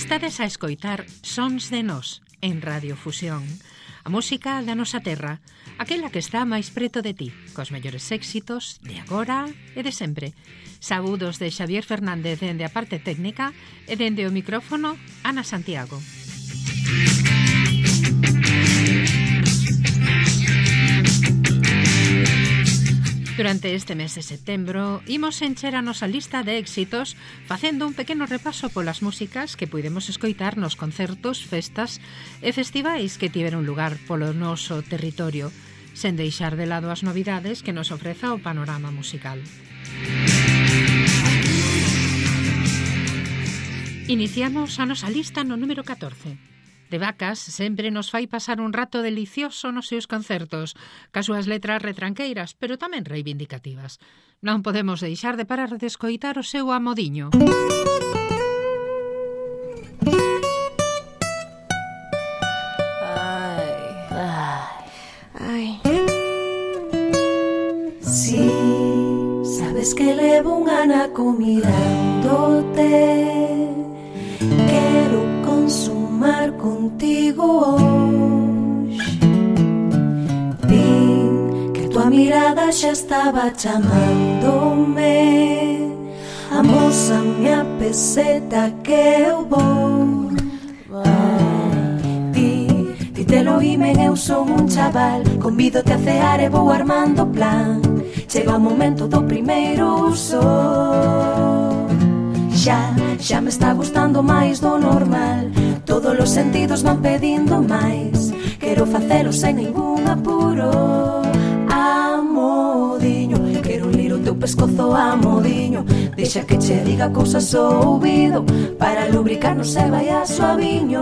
Estades a escoitar Sons de Nós en Radio Fusión. A música da nosa terra, aquela que está máis preto de ti, cos mellores éxitos de agora e de sempre. Saúdos de Xavier Fernández dende a parte técnica e dende o micrófono Ana Santiago. Durante este mes de setembro, imos encher a nosa lista de éxitos facendo un pequeno repaso polas músicas que puidemos escoitar nos concertos, festas e festivais que tiveron lugar polo noso territorio, sen deixar de lado as novidades que nos ofreza o panorama musical. Iniciamos a nosa lista no número 14. De Vacas sempre nos fai pasar un rato delicioso nos seus concertos, cas súas letras retranqueiras, pero tamén reivindicativas. Non podemos deixar de parar de escoitar o seu Amodiño. Ai. Si, sabes que levo un anaco mirándote, quero consumar contigo hoxe. Vin que tua mirada xa estaba chamándome, amósame a peseta que eu vou. Ti te lo imen, eu son un chaval, convídote a cear e vou armando plan. Chega o momento do primeiro sol. Xa me está gustando máis do normal, todos os sentidos van pedindo máis, quero facelo sen ningún apuro. Amodiño, quero lir o teu pescozo, amodiño, deixa que che diga cousas ao ouvido, para lubricarnos e vai a suaviño.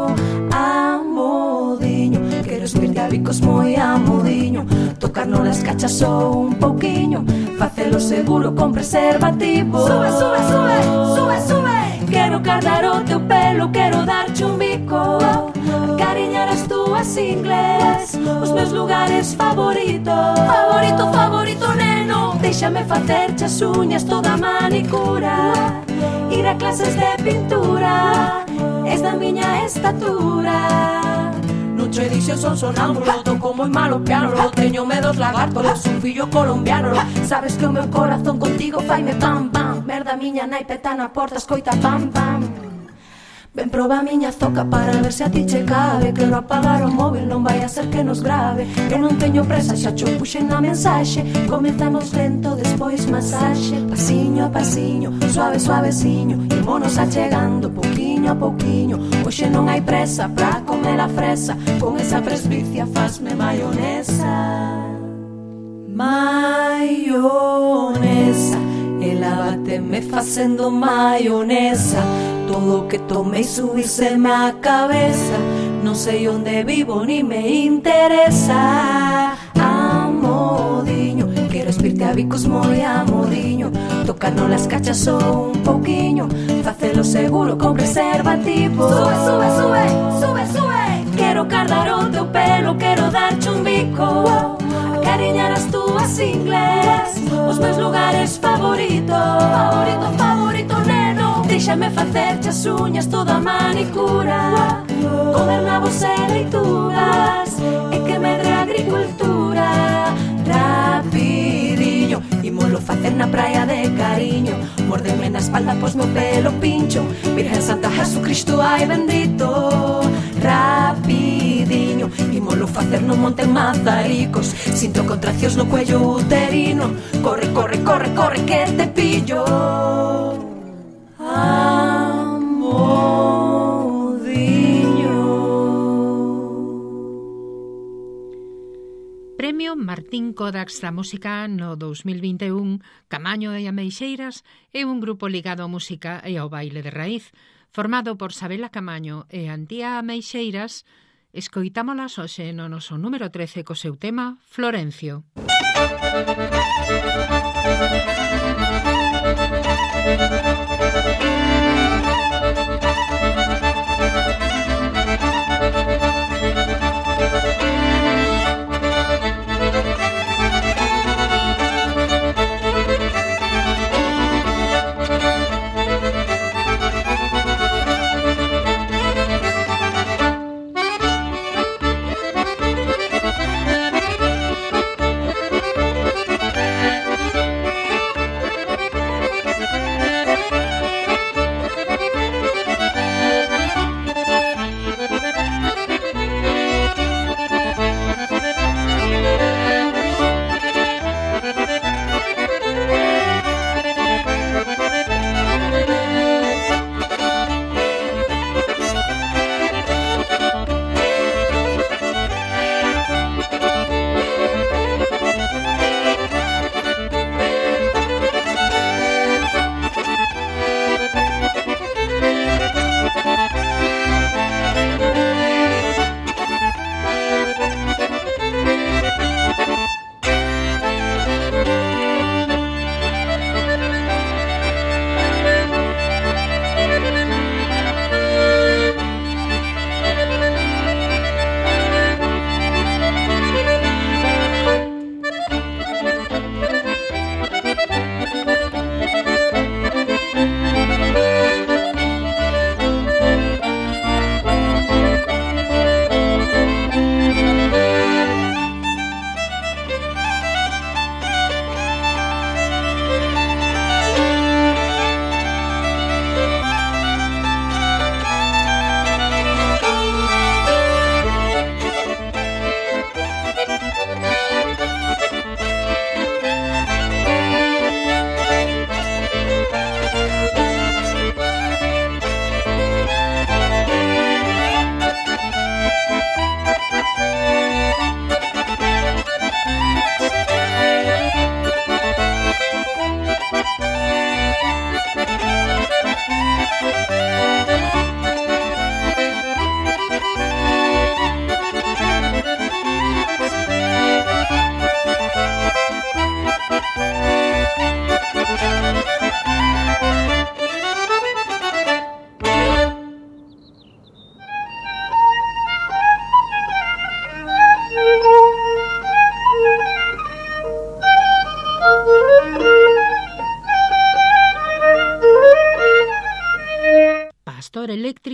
Amodiño, quero espirte a bicos moi amodiño, tocarnos las cachas só un pouquiño, facelo seguro con preservativo. Sube, sube, sube, sube, sube. Quero cardar o teu pelo, quero darche un bico, cariñar as túas ingles, os meus lugares favoritos. Favorito, favorito, neno, déixame facerche as uñas, toda a manicura, ir a clases de pintura, es da miña estatura. Nucho e dixo son sonámbulo, toco moi malo piano, teño medos lagartos, un fillo colombiano. Sabes que o meu corazón contigo faime pam pam, merda miña nai peta na porta, escoita pam pam. Ven proba a miña zoca para ver se a ti che cabe, quero apagar o móvil, non vai a ser que nos grave. Eu non teño presa, xa cho puxen na mensaxe, comezamos lento, despois masaxe, pasiño a pasiño, suave suaveciño, imonos achegando pouquiño a pouquiño. Hoxe non hai presa pra comer a fresa, con esa presbicia fasme maionesa. Maionesa, elávate-me facendo maionesa. Todo o que tomei subíseme a cabeza, non sei onde vivo ni me interesa. Amodiño, quero espirte a bicos moi amodiño, tocarnos las cachas só un pouquiño, facelo seguro con preservativo. Sube, sube, sube, sube, sube. Quero cardar o teu pelo, quero darche un bico, cariñar as túas ingles, os meus lugares favoritos. Favorito, favorito, neno, déixame facerche as uñas, toda a manicura, gobernavos e leituras, e que medre a agricultura. Rapidiño, imolo facer na praia de cariño, mordeme na espalda pos meu pelo pincho, Virgen Santa Jesucristo, ai bendito. Rapidiño, imolo facer no monte en Mazaricos, sinto contraccións no cuello uterino, corre, corre, corre, corre que te pillo. Amodiño. Premio Martín Kodax da Música no 2021, Camaño e Ameixeiras é un grupo ligado á música e ao baile de raíz, formado por Sabela Camaño e Antía Ameixeiras. Escoitámolas hoxe no noso número 13 co seu tema Florencio.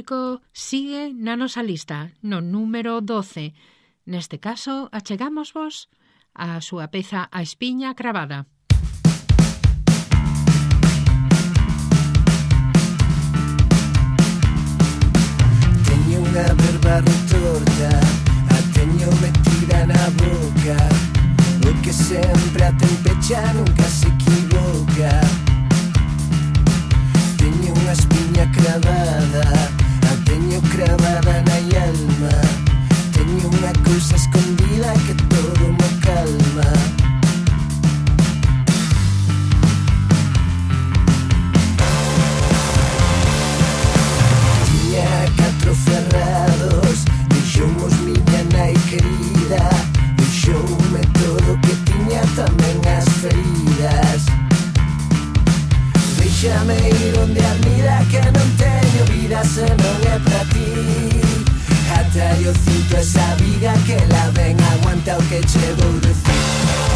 público sigue na nosa lista, no número 12. Neste caso, achegámosvos a súa peza A espiña cravada. Teño unha verba retorta, a teño metida na boca, o que sempre a ten pecha nunca se equivoca. Teño unha espiña cravada, a teño cravada na alma. Teño unha cousa escondida que todo me calma. Tiña 4 ferrados, deixou-mos miña nai querida, deixoume todo o que tiña, tamén as feridas. Déxame ir onde a vida, que non teño vida se non é pra ti. Ata yo cinto esa viga, que la ven, aguanta o que che vou decir.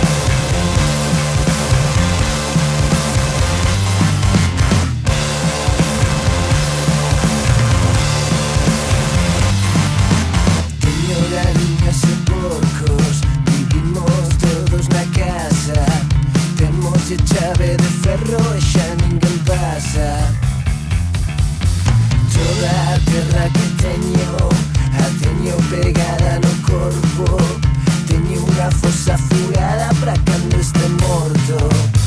Teño galiñas e porcos, vivimos todos na casa. Temos chave de ferro e xa ninguén pasa. Toda a terra que teño, a teño pegada no corpo. Teño unha fosa fugada para cando este morto.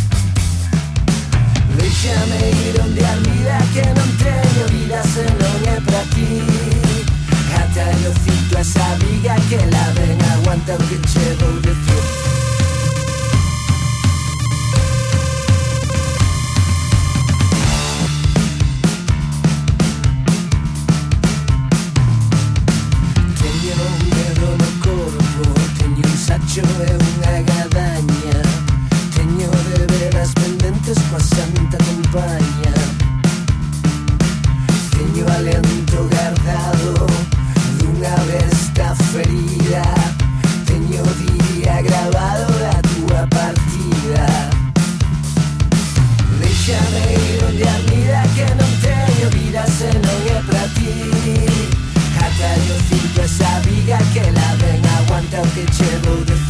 Déxame ir onde a vida, que non teño vida se non é para ti. Ata yo cinto esa viga, que la ven, aguanta o que che vou decir. Sacho é unha gadaña, teño de veras pendentes coa santa compañía. Teño aliento guardado dunha besta ferida, teño día grabado da túa partida. Déxame ir onde a vida, que non teño vida se non é pra ti. Ata yo cinto esa viga, que la ven, aguanta o que che vou decir.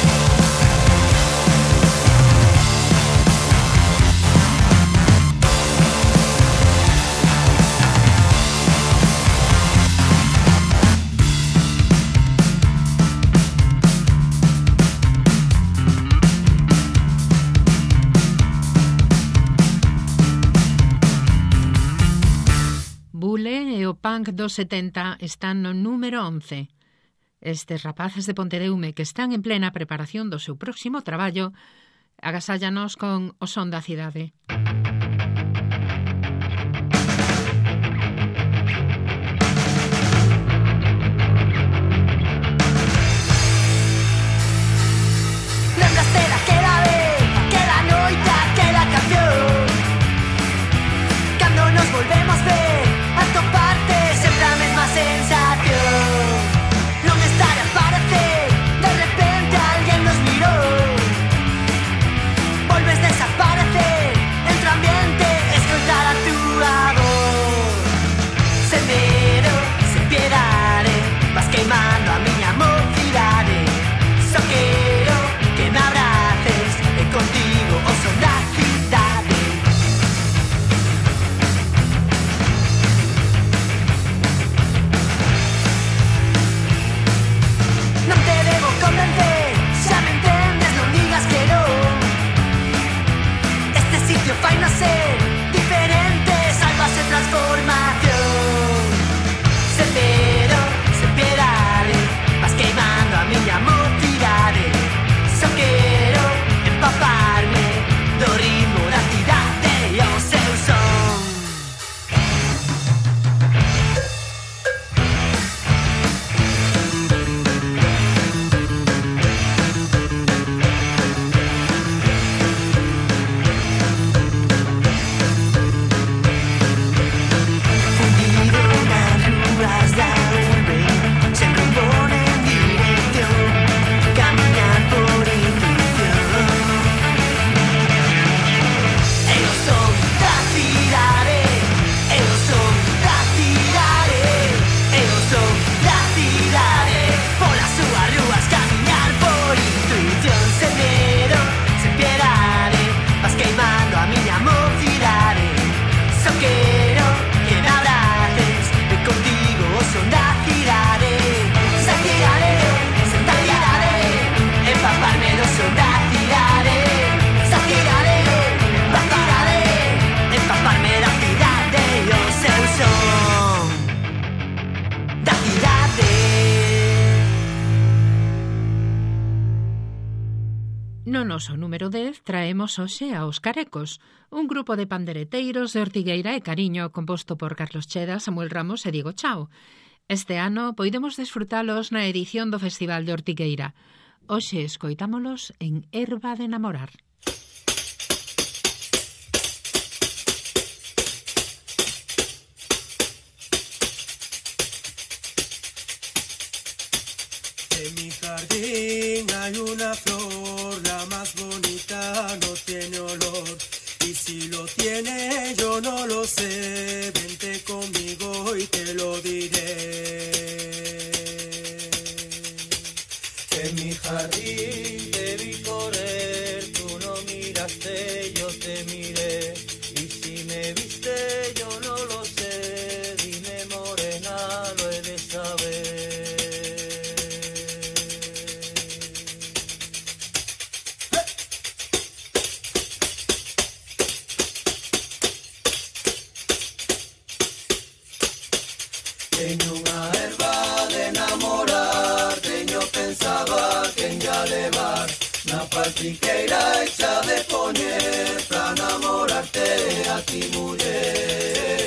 Bule e o punk dos 70 están no número 11. Estes rapaces de Pontereume, que están en plena preparación do seu próximo traballo, agasállanos con o son da cidade. Lembraste daquela vez, aquela noite, aquela canción, cando nos volvemos ver, a toparte sempre a mesma sensación. Non estar a parecer, de repente alguén nos mirou. Volves desaparecer, No noso número 10 traemos hoxe aos Carecos, un grupo de pandereteiros de Ortigueira e Cariño composto por Carlos Cheda, Samuel Ramos e Diego Chao. Este ano poidemos desfrutalos na edición do Festival de Ortigueira. Hoxe escoitámolos en Herba de Namorar. En mi jardín hay una flor, la más bonita no tiene olor. Y si lo tiene yo no lo sé, vente conmigo y te lo diré. En mi jardín te vi correr, tú no miraste, yo te miré. Y si me viste yo no lo sé, dime morena, lo he de saber. Teño unha herba de namorar, teño pensaba que en ya levar na palpiqueira hecha de poñer pra namorarte a ti muller.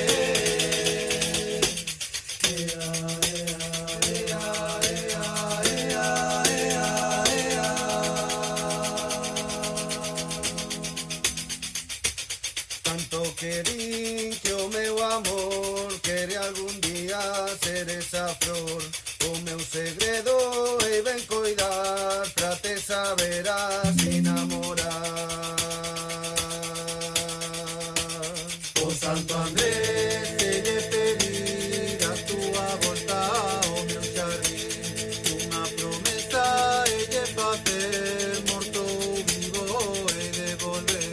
Tanto querín que o meu amor quere algún día ser esa flor. O meu segredo e ben coidar pra te saberás enamorar. O Santo Andrés te lle pedir a túa volta ao meu xardín. Unha promesa e lle facer morto ou vivo e de volver.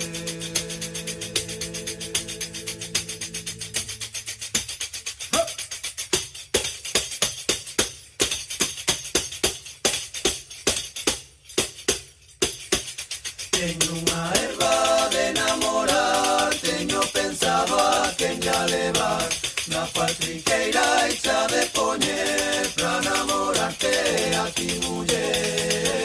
Teño unha herba de namorar, teño pensaba que en ya levar na paltriqueira hecha de poñer pra namorarte a ti muller.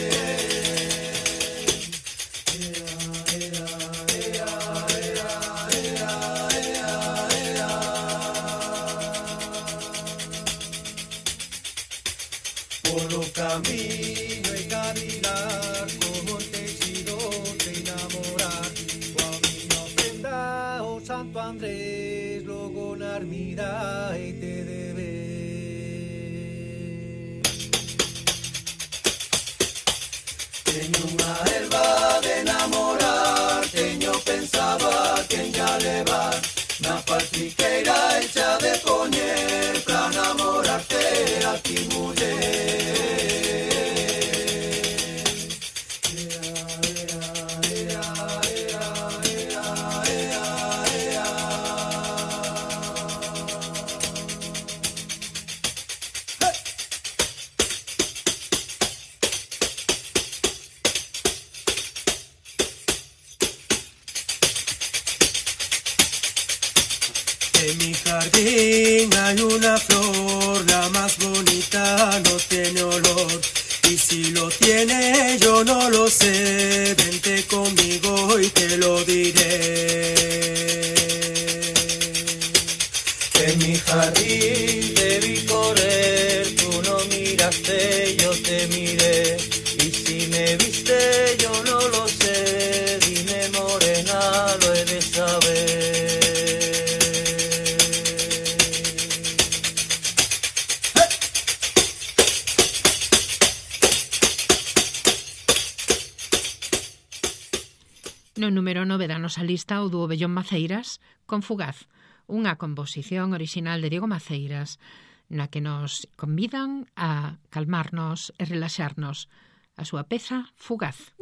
Polo camino e caminar como un tejido de enamorar. O a miña ofrenda o Santo Andrés logo na ermida e te debe. Teño unha herba de namorar, teño pensaba que en ya levar na palpiqueira hecha de poñer pra namorarte a ti muller. En mi jardín hay una flor, la más bonita no tiene olor. Y si lo tiene yo no lo sé, vente conmigo y te lo diré. En mi jardín te vi correr, tú no miraste, yo te miré. Y si me viste yo no lo sé, dime morena, lo he de saber. No número 9 da nosa lista o dúo Bellón Maceiras con Fugaz, unha composición orixinal de Diego Maceiras na que nos convidan a calmarnos e relaxarnos. A súa peza Fugaz.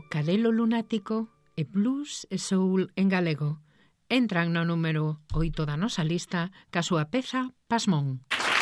Cadelo Lunático e Blues e Soul en galego. Entran no número 8 da nosa lista ca súa peza Pasmón.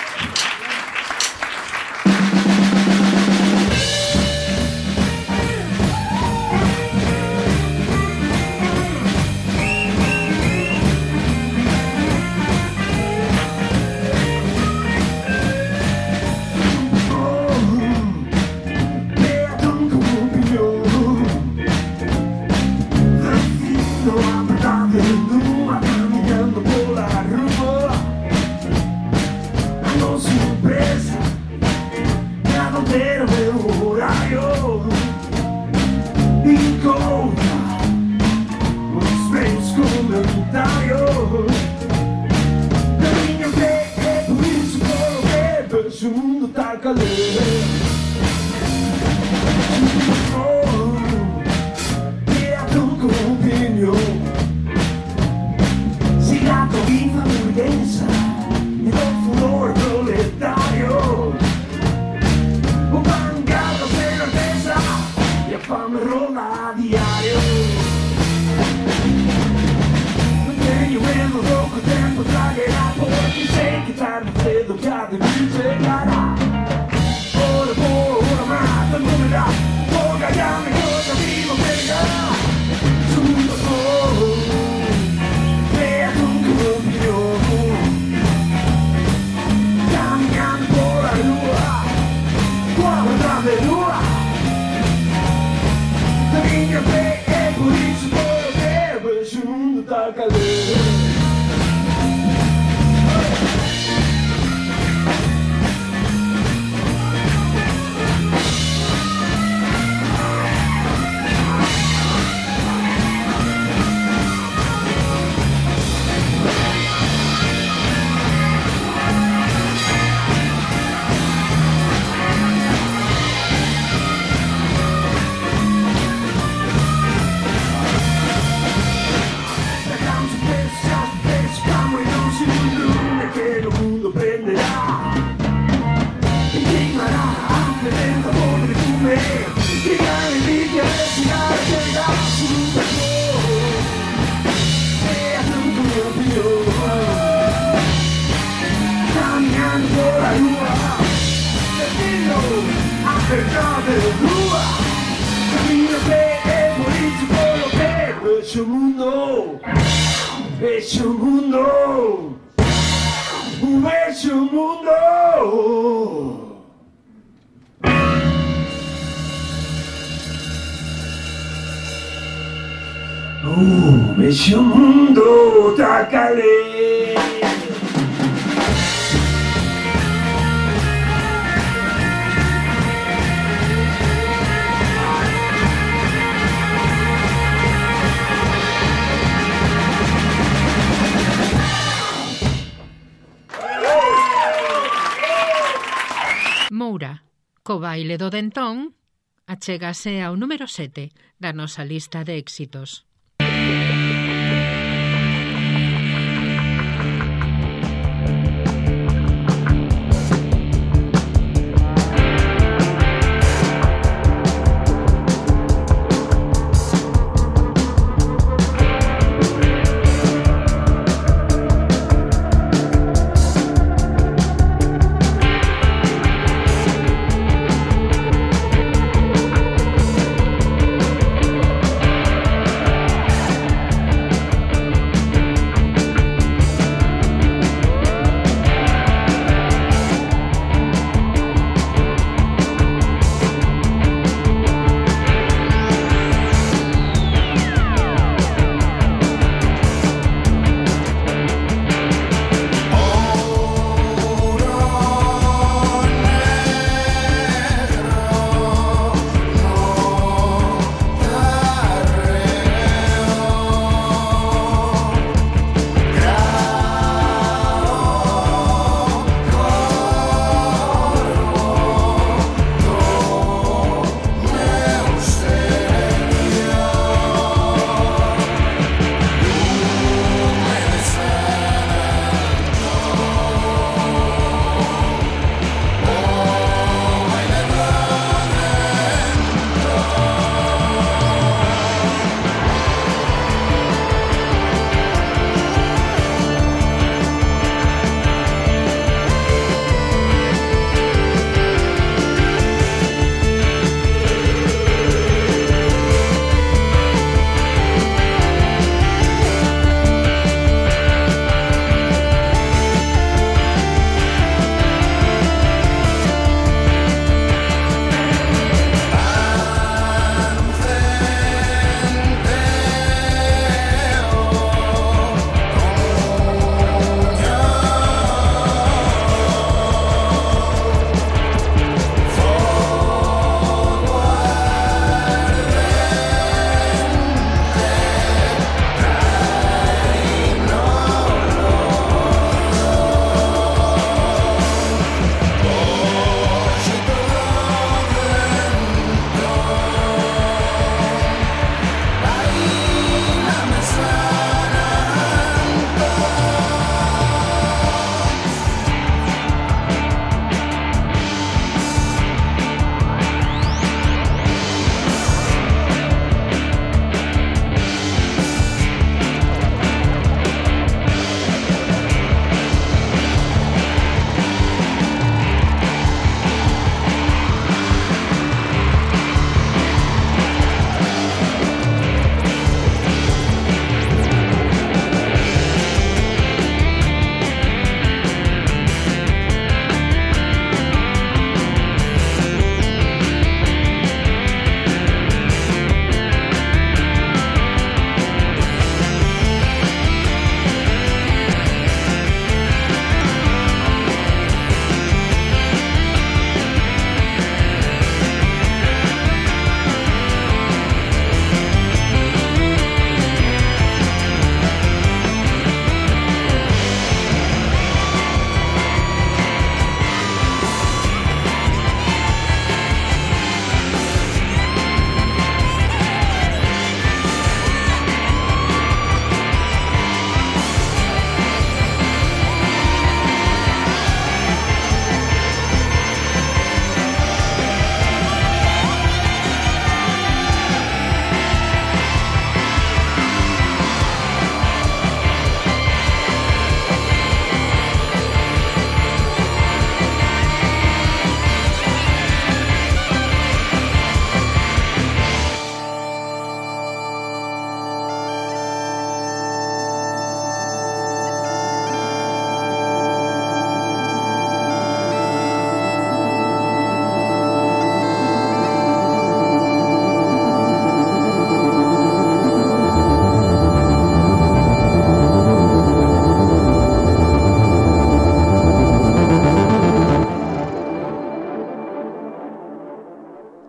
Mexe o mundo, tácale. Moura, co baile do dentón, achégase ao número 7 da nosa lista de éxitos.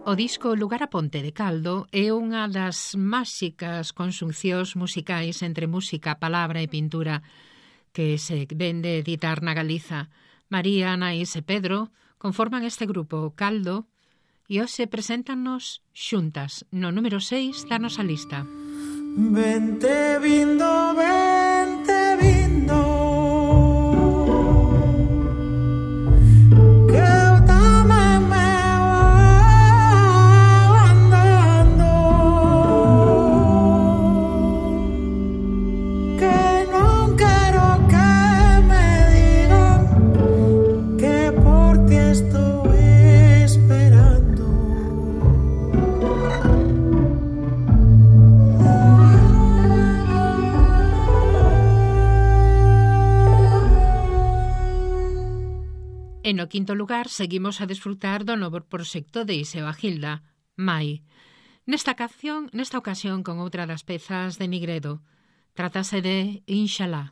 O disco Lugar a Ponte de Caldo é unha das máxicas conxuncións musicais entre música, palabra e pintura que se vende editar na Galiza. María, Anaís e Pedro conforman este grupo Caldo e hoxe preséntanos xuntas no número 6 da nosa lista. Vente vindo, vente vindo, que eu tamén me vou andando, que non quero que me digan que por ti estou esperando. E no quinto lugar seguimos a desfrutar do novo proxecto de Iseo Agilda, Mai. Nesta ocasión con outra das pezas de Nigredo. Trátase de Inshallah.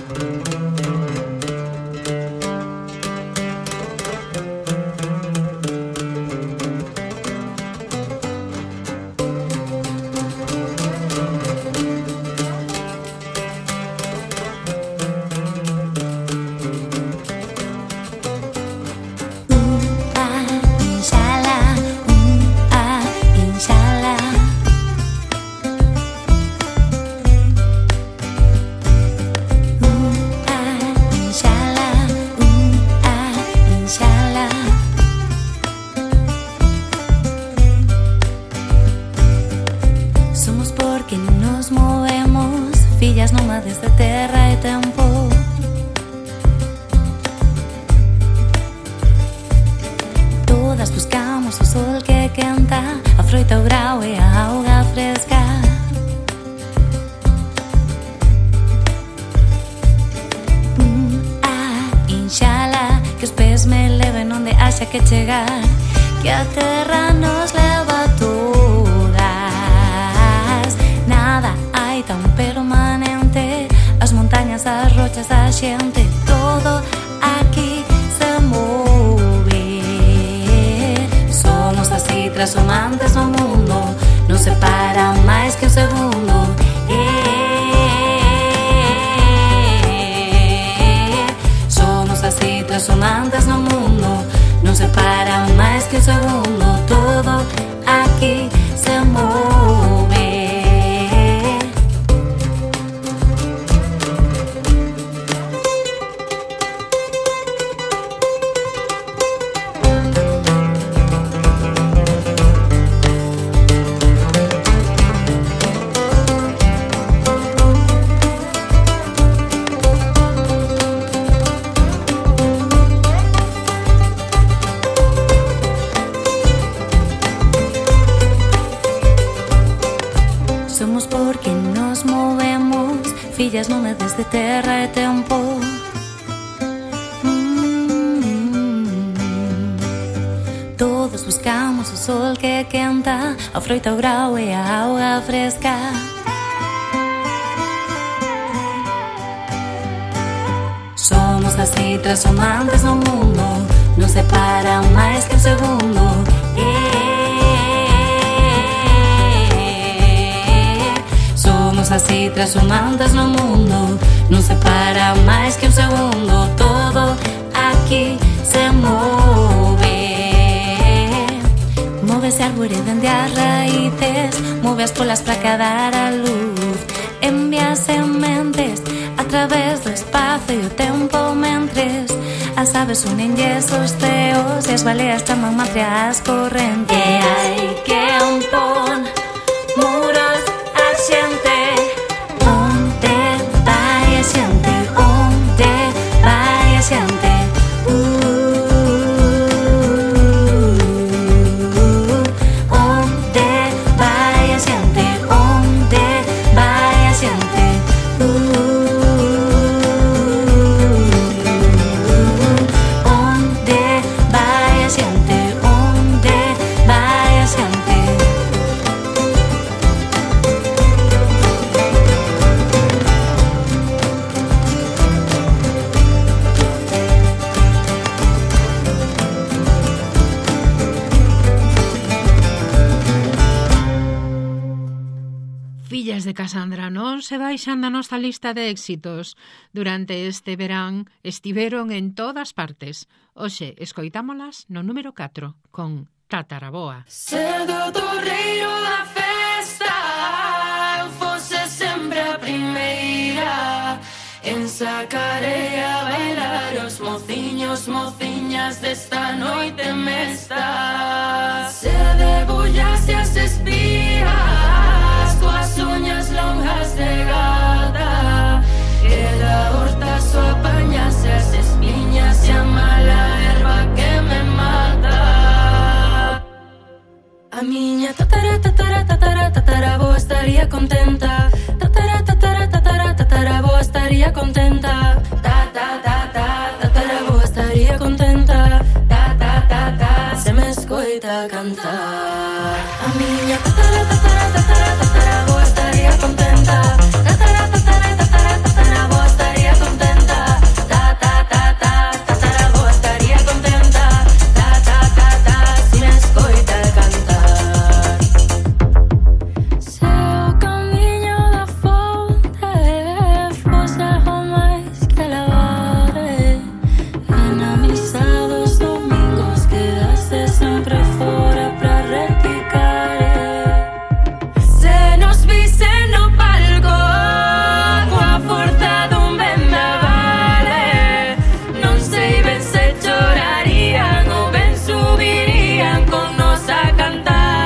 Nómades de terra e tempo, todas buscamos o sol que quenta, a froita, o grau e a auga fresca. Inshallah, que os pés me leven onde haxa que chegar, que a terra nos leva a todas. Nada hai tan permanente, as montañas, as rochas, a xente, todo aquí se move. Somos así transformantes no mundo, non se para máis que un segundo. Somos así transformantes no mundo, non se para máis que un segundo. Todo aquí se move. Somos porque nos movemos, fillas nómades de terra e tempo. Todos buscamos o sol que quenta, a froita, o grau e a auga fresca. Somos así transformantes no mundo, non se para máis que un segundo. Somos así transformantes no mundo, non se para máis que un segundo. Todo aquí se move. Móvese árbore dende as raíces, move as polas para cadar a luz. Envía sementes a través do espazo e o tempo, mentres as aves unen os ceos e as baleas chaman matria as correntes. E hai que pon muros a xente. Onde vai a xente? Onde vai a xente? Onde vai a xente? Onde vai a xente? Onde vai a xente? Onde vai Desde Casandra non se baixan da nosa lista de éxitos. Durante este verán estiveron en todas partes. Hoxe escoitámolas no número 4 con Tataraboa. Ser do torreiro da festa, eu fose sempre a primeira en sacarei a bailar os mociños, mociñas desta noite mesta. Se debullase as espías, tuas uñas longas de gata, e da horta só apañase as espiñas e a mala erva que me mata. A miña tataraboa estaría contenta. Tataraboa estaría contenta. Tataraboa estaría contenta. Se me escoita cantar. A miña tataraboa estaría contenta. Tataraboa estaría contenta. Tataraboa estaría contenta. Se me escoita cantar. Se o camiño da fonte fose algo máis que lavar, e na misa dos domingos quedaste sempre fora pra repicar. Se nos vise no palco coa forza dun vendavale, non sei ben se chorarían ou ben subirían con nos a cantar.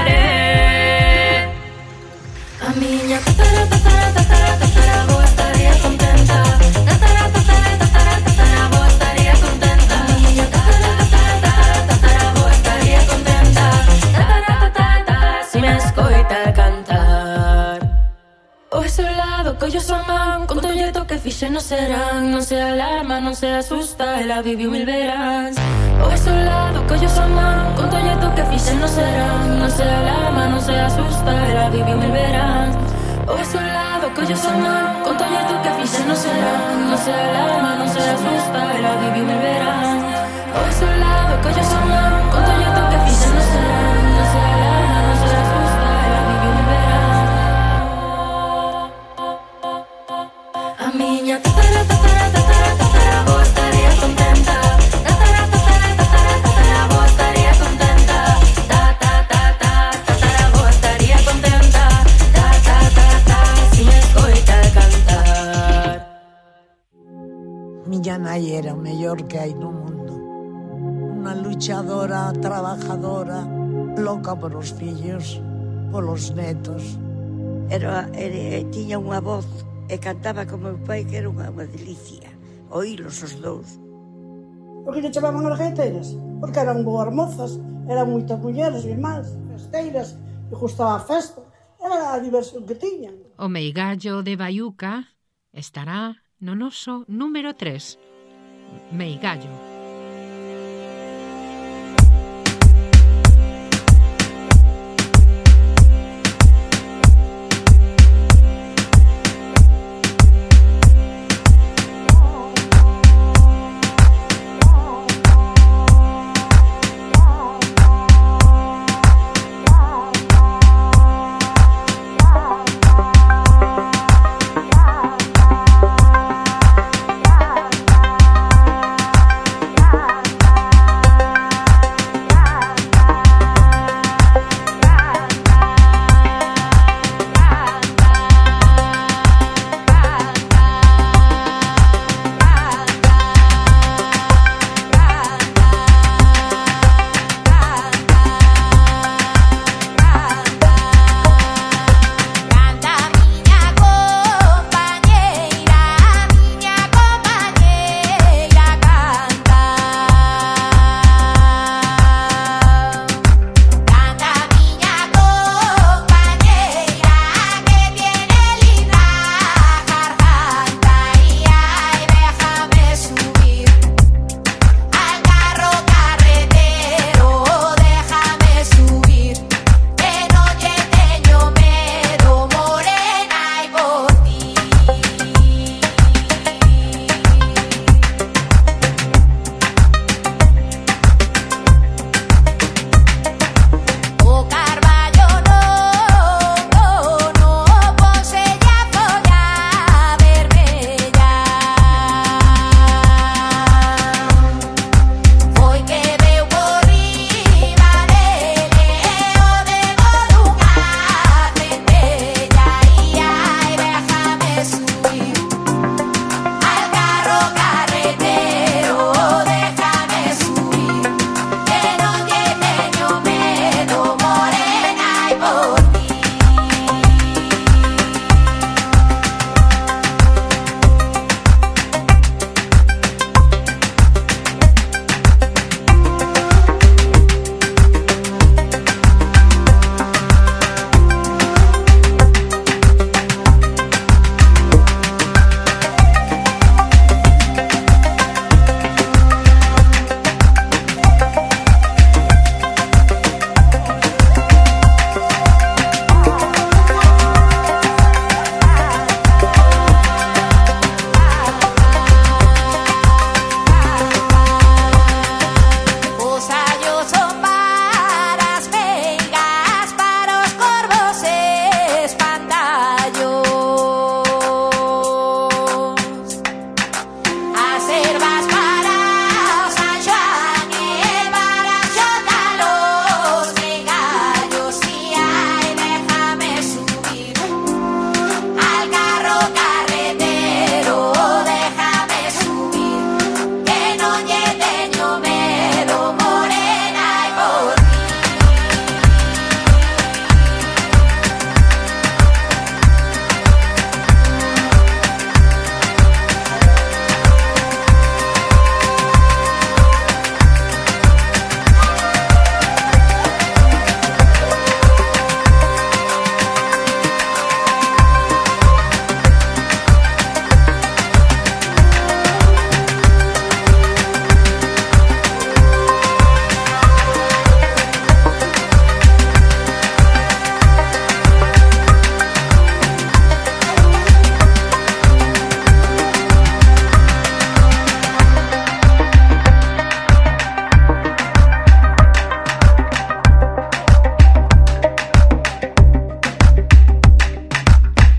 A miña tataraboa estaría contenta. Tataraboa estaría contenta. A miña tataraboa estaría contenta. Se me escoita cantar. O ese lado collo súa man, con tolleto que fixe no serán. Non se alarma, non se asusta, ela viviu mil veráns. O ese lado collo súa man, con tolleto que fixe no serán. Non se alarma, non se asusta, ela viviu mil veráns. O ese lado collo súa man, con tolleto que fixe no serán. Non se alarma, non se asusta, ela viviu mil veráns. O ese lado collo súa man, con tolleto que fixe no serán. Non se alarma, non se asusta, ela viviu mil veráns. A miña tataraboa estaría contenta. Tataraboa estaría contenta. Tataraboa estaría contenta. Se me escoita cantar. Miña nai era o mellor que hai no mundo. Unha luchadora, trabajadora, loca polos fillos, polos netos. Tiña unha voz e cantaba como meu pai, que era unha delicia oílos os dous. Por que lle chamaban as gaiteiras? Porque eran boas mozas, eran moitas mulleres e máis, festeiras, e gustaba a festa, era a diversión que tiñan. O Meigallo de Baiuca estará no noso número 3. Meigallo.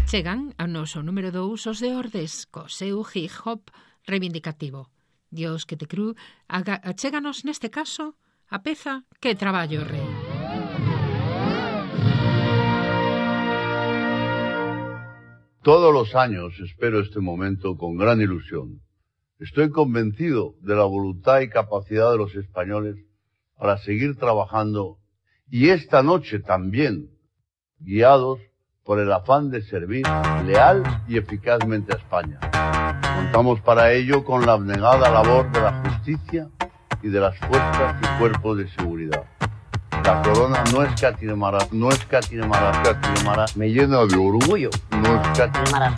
Chegan ao noso número 2 os de Ordes, co seu hip-hop reivindicativo. Dios que te cru, achéganos neste caso a peza Que traballo rei. Todos los años espero este momento con gran ilusión. Estoy convencido de la voluntad y capacidad de los españoles para seguir trabajando, y esta noche también, guiados por el afán de servir leal y eficazmente a España. Contamos para ello con la abnegada labor de la justicia y de las fuerzas y cuerpos de seguridad. La corona no escatimará, me llena de orgullo, no escatimará.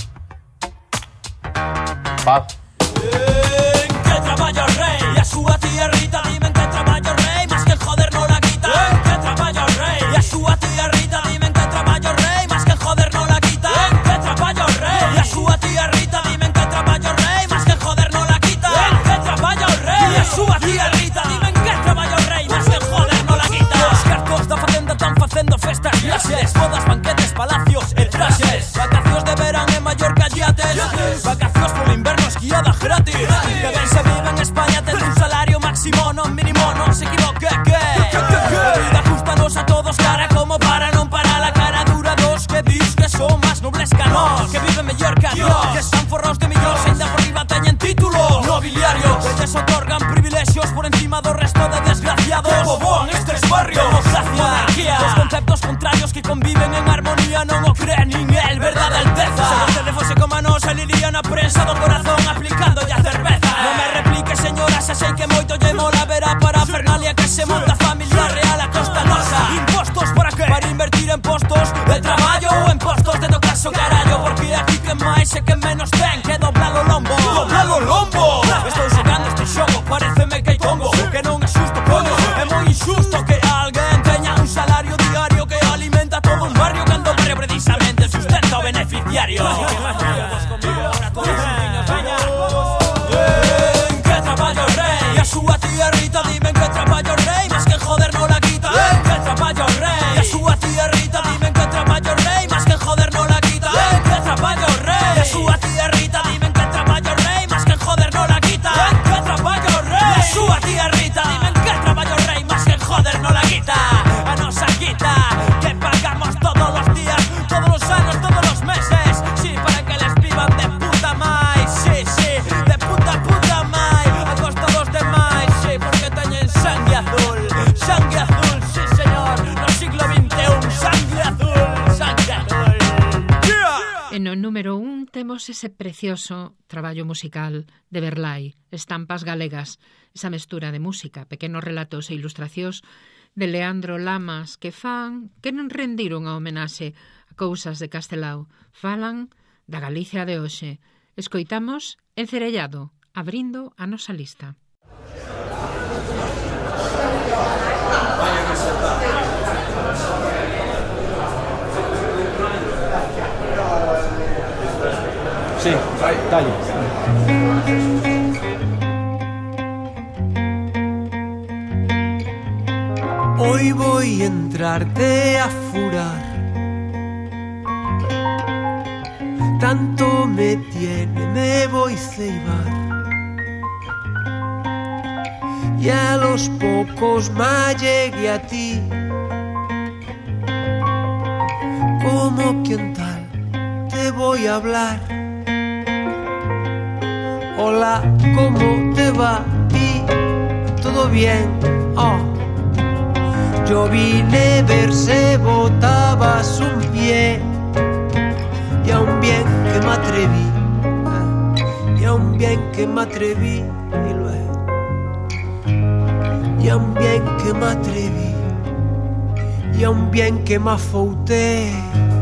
Paz. Que traballo rei, a súa tierrita, dime que traballo rei, más que el joder no la quita. Que traballo rei, a súa tierrita, dime que traballo rei, más que el joder no la quita. Que traballo rei, a súa tierrita, dime que traballo rei, más que el joder no la quita. Que traballo rei, a súa tierrita, dime que traballo rei, más que el joder no la quita. Os cartos da facenda están facendo festas, viaxes, bodas, banquetes, palacios e traxes. Vacacións de verán en Mallorca, yates. Vacacións polo inverno, esquiada gratis. Que ben se vive en España, ten un salario máximo, non mínimo, non se equivoque, que a vida justanos a todos, cara como para non parar la cara dura dos que dis que son máis nobles que nós, que viven mellor que Dios, que están forrados de millóns, ainda por riba teñen títulos nobiliarios, que lles otorgan privilexios por encima do resto de desgraciados. Que bobo en estes barrios, democracia, monarquía, os conceptos contrarios que conviven en armonía, non o creen nin el, verdade alteza. Se vostede fose como a nos, saliría na prensa do corazón aplicando ya cerveza. Non me replique, señora, se sei que moito lle mola ver a parafernalia que se monta familia real a costa nosa. Impostos para que? Para invertir en postos de traballo ou en postos de tocarse o carallo, porque aquí que máis e que menos ten que doblar o lombo. Doblar o lombo! Estou xogando este xogo, pareceme que hai tongo, que non é xusto, coño, é moi injusto que alguén teña un salario diario que alimenta todo un barrio cando o barrio precisamente sustenta o beneficiario. Que traballo rei, a súa tierrita, dime que traballo rei, más que joder no la quita. Que traballo rei, a súa tierrita, dime que traballo rei, más que joder no la quita. Que traballo rei, a súa tierrita, dime que traballo rei, más que joder no la quita. Que traballo rei, a súa tierrita, dime que traballo rei, más que joder no la quita. A nosa quita, que pagamos todos los días, todos los años, todos los meses, sí, para que les vivan de puta máis, sí, sí, de puta máis, a costa dos demais, sí, porque teñen sangue azul, sí señor, no siglo XXI, sangue azul. En o número 1 temos ese precioso traballo musical de Verlai, Estampas Galegas, esa mestura de música, pequenos relatos e ilustracións de Leandro Lamas que non rendiron a homenaxe a cousas de Castelao, falan da Galicia de hoxe. Escoitamos Encerellado, abrindo a nosa lista. Sí, dale. Hoy voy a entrarte a furar. Tanto me tiene, me voy a ceibar. Y a los pocos más llegué a ti. Como quien tal te voy a hablar. Hola, ¿cómo te va? ¿Y todo bien? Oh. Yo vine a ver si botabas un pie. Y aún bien que me atreví. Y aún bien que me atreví. Y luego. Y aún bien que me atreví. Y aún bien que me afouté.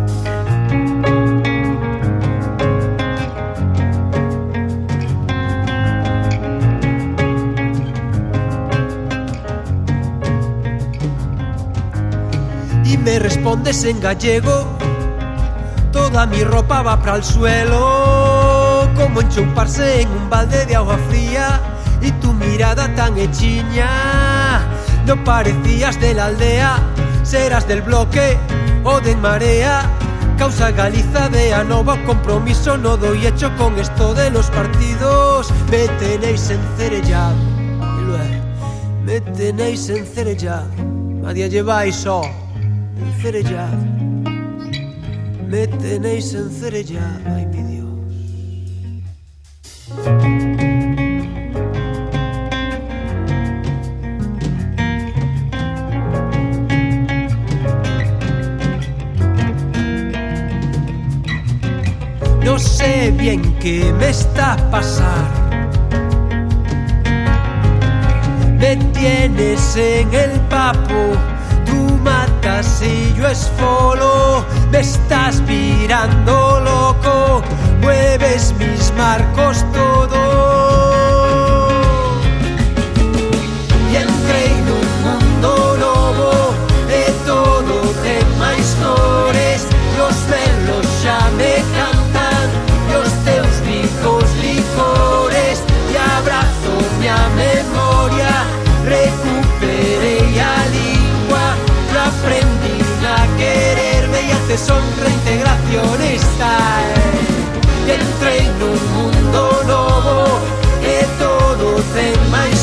Me respondes en gallego, toda mi ropa va para el suelo, como enchuparse en un balde de agua fría, y tu mirada tan hechiña, no parecías de la aldea, serás del bloque o de En Marea, causa Galiza de Anova, compromiso no doy hecho con esto de los partidos. Me tenéis encerellado, me tenéis encerellado, a día lleváis encerellado, me tenéis encerellado, ay mi Dios. No sé bien qué me está pasando. Me tienes en el papo, tú matas y yo esfolo. Me estás mirando loco, mueves mis marcos todo. Y entrei nun mundo novo, e todo ten máis cores. Los perros xa me cantan, os teus ricos licores. E abrazo miña memoria, recuperei a lingua, yo aprendí a quererme y hace son reintegracionista. Y entrei nun mundo novo, e todo ten máis